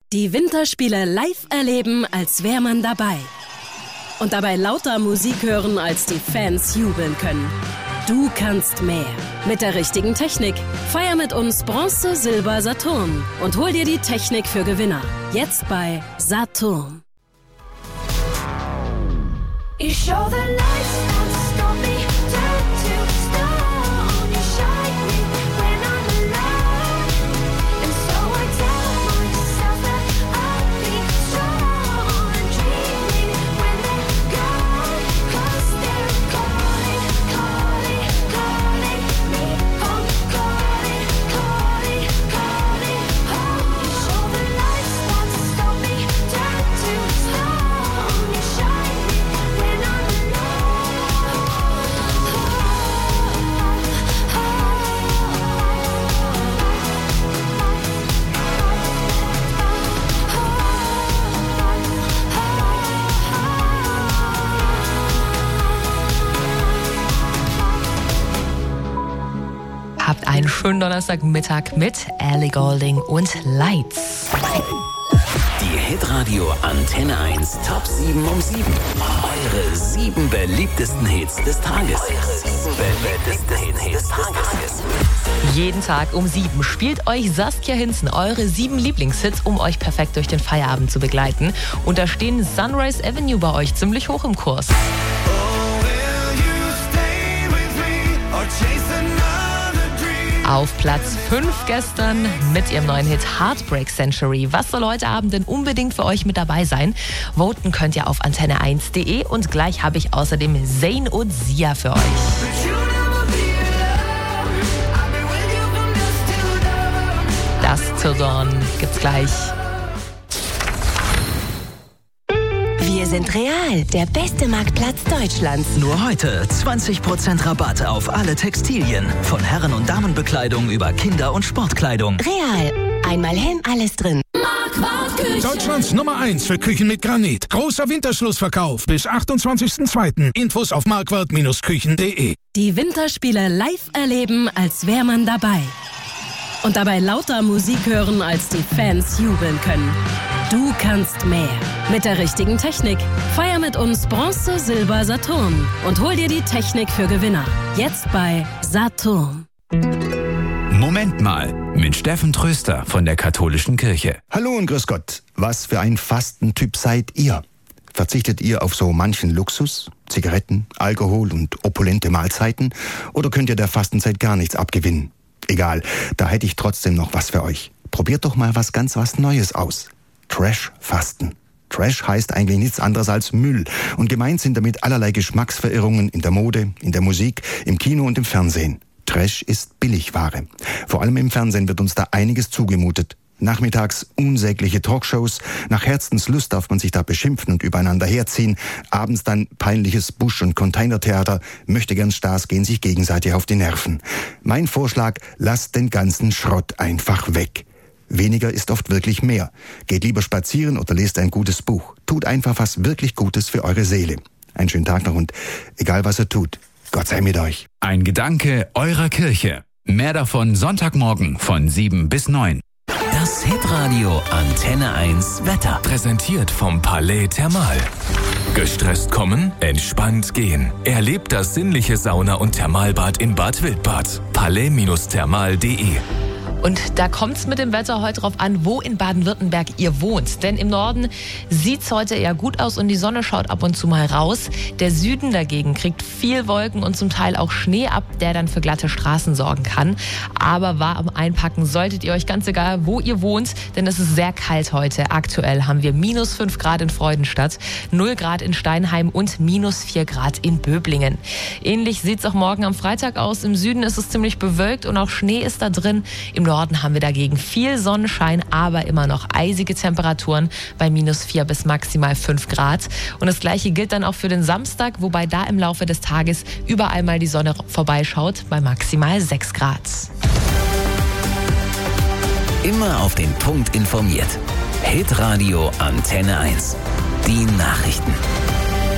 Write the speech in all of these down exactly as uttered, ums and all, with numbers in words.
Die Winterspiele live erleben, als wäre man dabei. Und dabei lauter Musik hören, als die Fans jubeln können. Du kannst mehr. Mit der richtigen Technik. Feier mit uns Bronze, Silber, Saturn. Und hol dir die Technik für Gewinner. Jetzt bei Saturn. You show the lights, won't stop me, turn to stone. You shine me when I'm alone. And so I tell myself that I'll be strong and dreaming when they're gone. 'Cause they're calling, calling, calling me home. Calling, calling, calling home. You show the lights, won't stop me, turn to stone. You shine me when I'm Habt einen schönen Donnerstagmittag mit Ellie Goulding und Lights. Die Hitradio Antenne eins Top sieben um sieben. Eure sieben beliebtesten Hits des Tages. Eure beliebtesten Hits des Tages. Jeden Tag um sieben spielt euch Saskia Hinzen eure sieben Lieblingshits, um euch perfekt durch den Feierabend zu begleiten. Und da stehen Sunrise Avenue bei euch ziemlich hoch im Kurs. Auf Platz fünf gestern mit ihrem neuen Hit Heartbreak Century. Was soll heute Abend denn unbedingt für euch mit dabei sein? Voten könnt ihr auf antenne eins punkt de und gleich habe ich außerdem Zayn und Sia für euch. Das Till Dawn gibt's gleich. Wir sind Real, der beste Marktplatz Deutschlands. Nur heute zwanzig Prozent Rabatt auf alle Textilien. Von Herren- und Damenbekleidung über Kinder- und Sportkleidung. Real, einmal hin, alles drin. Marquardt Küche. Deutschlands Nummer eins für Küchen mit Granit. Großer Winterschlussverkauf bis achtundzwanzigsten zweiten Infos auf marquardt Küchen punkt de. Die Winterspiele live erleben, als wäre man dabei. Und dabei lauter Musik hören, als die Fans jubeln können. Du kannst mehr. Mit der richtigen Technik. Feier mit uns Bronze, Silber, Saturn. Und hol dir die Technik für Gewinner. Jetzt bei Saturn. Moment mal, mit Steffen Tröster von der Katholischen Kirche. Hallo und grüß Gott. Was für ein Fastentyp seid ihr? Verzichtet ihr auf so manchen Luxus, Zigaretten, Alkohol und opulente Mahlzeiten? Oder könnt ihr der Fastenzeit gar nichts abgewinnen? Egal, da hätte ich trotzdem noch was für euch. Probiert doch mal was ganz was Neues aus. Trash-Fasten. Trash heißt eigentlich nichts anderes als Müll. Und gemeint sind damit allerlei Geschmacksverirrungen in der Mode, in der Musik, im Kino und im Fernsehen. Trash ist Billigware. Vor allem im Fernsehen wird uns da einiges zugemutet. Nachmittags unsägliche Talkshows, nach Herzenslust darf man sich da beschimpfen und übereinander herziehen, abends dann peinliches Busch- und Containertheater, Möchtegern-Stars gehen sich gegenseitig auf die Nerven. Mein Vorschlag, lasst den ganzen Schrott einfach weg. Weniger ist oft wirklich mehr. Geht lieber spazieren oder lest ein gutes Buch. Tut einfach was wirklich Gutes für eure Seele. Einen schönen Tag noch und egal was ihr tut, Gott sei mit euch. Ein Gedanke eurer Kirche. Mehr davon Sonntagmorgen von sieben bis neun. Das Hitradio Antenne eins Wetter. Präsentiert vom Palais Thermal. Gestresst kommen, entspannt gehen. Erlebt das sinnliche Sauna- und Thermalbad in Bad Wildbad. palais Thermal punkt de. Und da kommt es mit dem Wetter heute drauf an, wo in Baden-Württemberg ihr wohnt. Denn im Norden sieht es heute eher gut aus und die Sonne schaut ab und zu mal raus. Der Süden dagegen kriegt viel Wolken und zum Teil auch Schnee ab, der dann für glatte Straßen sorgen kann. Aber warm einpacken solltet ihr euch, ganz egal, wo ihr wohnt, denn es ist sehr kalt heute. Aktuell haben wir minus fünf Grad in Freudenstadt, null Grad in Steinheim und minus vier Grad in Böblingen. Ähnlich sieht es auch morgen am Freitag aus. Im Süden ist es ziemlich bewölkt und auch Schnee ist da drin. Im Norden haben wir dagegen viel Sonnenschein, aber immer noch eisige Temperaturen bei minus vier bis maximal fünf Grad. Und das Gleiche gilt dann auch für den Samstag, wobei da im Laufe des Tages überall mal die Sonne vorbeischaut bei maximal sechs Grad. Immer auf den Punkt informiert. Hitradio Antenne eins. Die Nachrichten.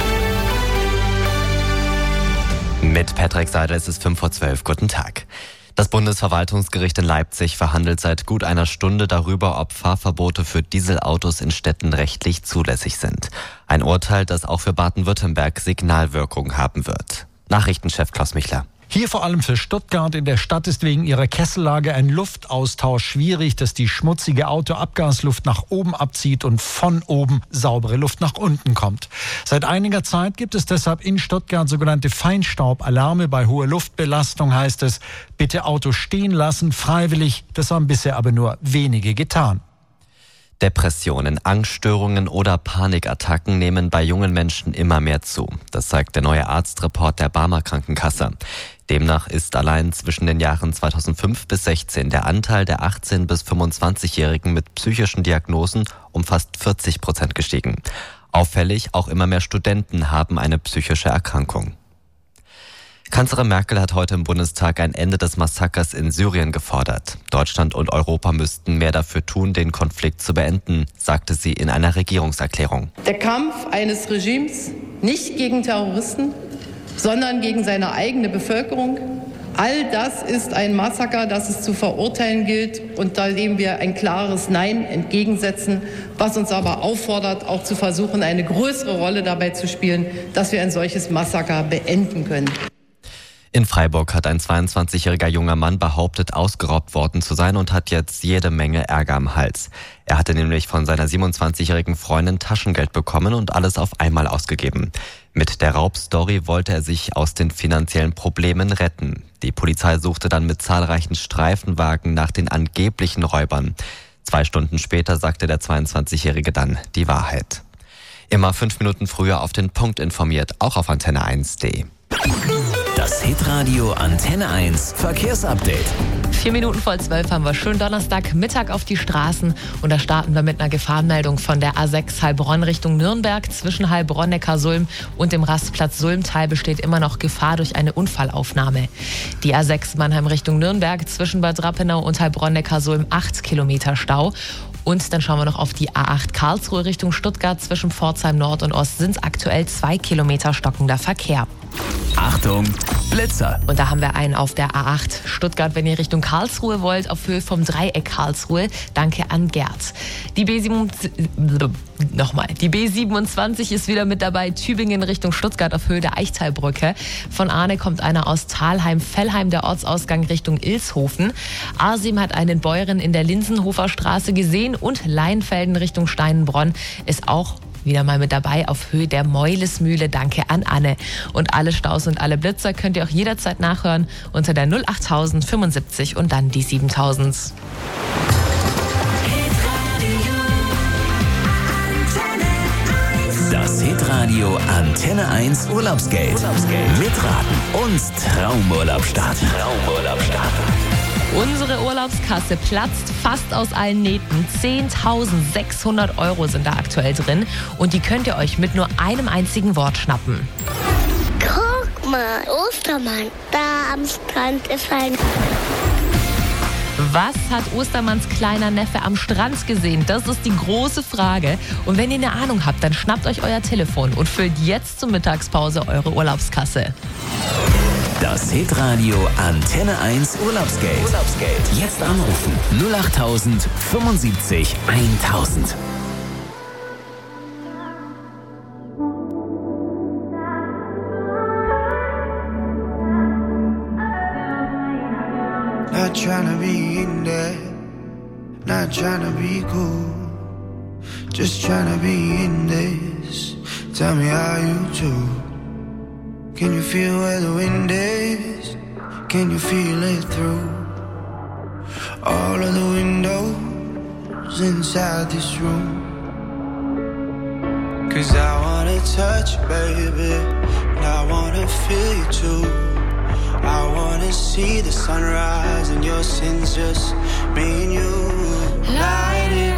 Mit Patrick Seidel ist es fünf vor zwölf. Guten Tag. Das Bundesverwaltungsgericht in Leipzig verhandelt seit gut einer Stunde darüber, ob Fahrverbote für Dieselautos in Städten rechtlich zulässig sind. Ein Urteil, das auch für Baden-Württemberg Signalwirkung haben wird. Nachrichtenchef Klaus Michler. Hier vor allem für Stuttgart. In der Stadt ist wegen ihrer Kessellage ein Luftaustausch schwierig, dass die schmutzige Autoabgasluft nach oben abzieht und von oben saubere Luft nach unten kommt. Seit einiger Zeit gibt es deshalb in Stuttgart sogenannte Feinstaubalarme. Bei hoher Luftbelastung heißt es, bitte Auto stehen lassen, freiwillig. Das haben bisher aber nur wenige getan. Depressionen, Angststörungen oder Panikattacken nehmen bei jungen Menschen immer mehr zu. Das zeigt der neue Arztreport der Barmer Krankenkasse. Demnach ist allein zwischen den Jahren zweitausendfünf bis sechzehn der Anteil der achtzehn- bis fünfundzwanzigjährigen mit psychischen Diagnosen um fast vierzig Prozent gestiegen. Auffällig, auch immer mehr Studenten haben eine psychische Erkrankung. Kanzlerin Merkel hat heute im Bundestag ein Ende des Massakers in Syrien gefordert. Deutschland und Europa müssten mehr dafür tun, den Konflikt zu beenden, sagte sie in einer Regierungserklärung. Der Kampf eines Regimes nicht gegen Terroristen, sondern gegen seine eigene Bevölkerung. All das ist ein Massaker, das es zu verurteilen gilt und dem wir ein klares Nein entgegensetzen, was uns aber auffordert, auch zu versuchen, eine größere Rolle dabei zu spielen, dass wir ein solches Massaker beenden können. In Freiburg hat ein zweiundzwanzigjähriger junger Mann behauptet, ausgeraubt worden zu sein und hat jetzt jede Menge Ärger am Hals. Er hatte nämlich von seiner siebenundzwanzigjährigen Freundin Taschengeld bekommen und alles auf einmal ausgegeben. Mit der Raubstory wollte er sich aus den finanziellen Problemen retten. Die Polizei suchte dann mit zahlreichen Streifenwagen nach den angeblichen Räubern. Zwei Stunden später sagte der zweiundzwanzigjährige dann die Wahrheit. Immer fünf Minuten früher auf den Punkt informiert, auch auf antenne eins punkt de. Das Hitradio Antenne eins Verkehrsupdate. Vier Minuten vor zwölf haben wir schön Donnerstagmittag auf die Straßen und da starten wir mit einer Gefahrenmeldung von der A sechs Heilbronn Richtung Nürnberg. Zwischen Heilbronn, Neckarsulm und dem Rastplatz Sulmtal besteht immer noch Gefahr durch eine Unfallaufnahme. Die A sechs Mannheim Richtung Nürnberg zwischen Bad Rappenau und Heilbronn, Neckarsulm acht Kilometer Stau. Und dann schauen wir noch auf die A acht Karlsruhe Richtung Stuttgart. Zwischen Pforzheim Nord und Ost sind es aktuell zwei Kilometer stockender Verkehr. Achtung, Blitzer! Und da haben wir einen auf der A acht Stuttgart, wenn ihr Richtung Karlsruhe wollt, auf Höhe vom Dreieck Karlsruhe. Danke an Gerd. Die B siebenundzwanzig, nochmal, die B siebenundzwanzig ist wieder mit dabei, Tübingen Richtung Stuttgart auf Höhe der Eichtalbrücke. Von Ahne kommt einer aus Thalheim-Fellheim, der Ortsausgang Richtung Ilshofen. A sieben hat einen Bäuerin in der Linsenhofer Straße gesehen und Leinfelden Richtung Steinbronn ist auch wieder mal mit dabei auf Höhe der Meulesmühle. Danke an Anne. Und alle Staus und alle Blitzer könnt ihr auch jederzeit nachhören unter der null achttausend fünfundsiebzig und dann die siebentausend. Das Hitradio Antenne eins Urlaubsgeld. Urlaubsgeld. Mitraten und Traumurlaub starten. Traumurlaub starten. Unsere Urlaubskasse platzt fast aus allen Nähten. zehntausendsechshundert Euro sind da aktuell drin. Und die könnt ihr euch mit nur einem einzigen Wort schnappen. Guck mal, Ostermann, da am Strand ist ein... Was hat Ostermanns kleiner Neffe am Strand gesehen? Das ist die große Frage. Und wenn ihr eine Ahnung habt, dann schnappt euch euer Telefon und füllt jetzt zur Mittagspause eure Urlaubskasse. Das Hitradio Antenne eins Urlaubsgeld. Urlaubsgeld. Jetzt anrufen. null achttausend fünfundsiebzig eintausend. Not tryna be in there, not tryna be cool, just tryna be in this. Tell me how you do. Can you feel where the wind is? Can you feel it through all of the windows inside this room? 'Cause I wanna touch you, baby, and I wanna feel you too. I wanna see the sunrise and your sins, just me and you. Light it